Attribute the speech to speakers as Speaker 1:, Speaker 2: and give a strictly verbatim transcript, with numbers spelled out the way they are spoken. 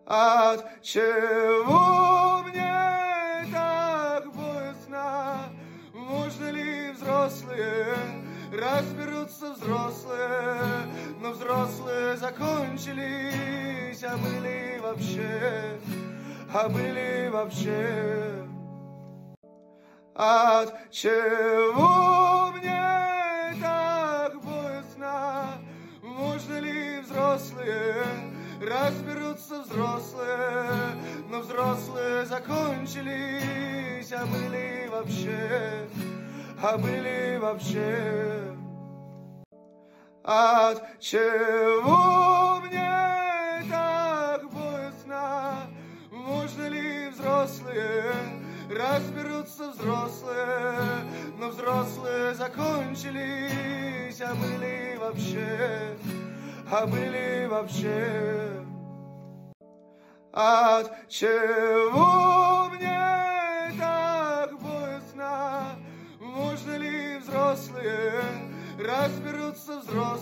Speaker 1: От чего мне так боязно? Можно ли взрослые разберутся взрослые, но взрослые закончились, а были вообще, а были вообще. От чего мне так боязно? Можно ли взрослые разберутся взрослые, но взрослые закончились, а были вообще, а были вообще. От чего мне так боязно? Можно ли взрослые разберутся взрослые, но взрослые закончились, а были вообще, а были вообще. От чего мне так боязно? Можно ли взрослые разберутся взрослые?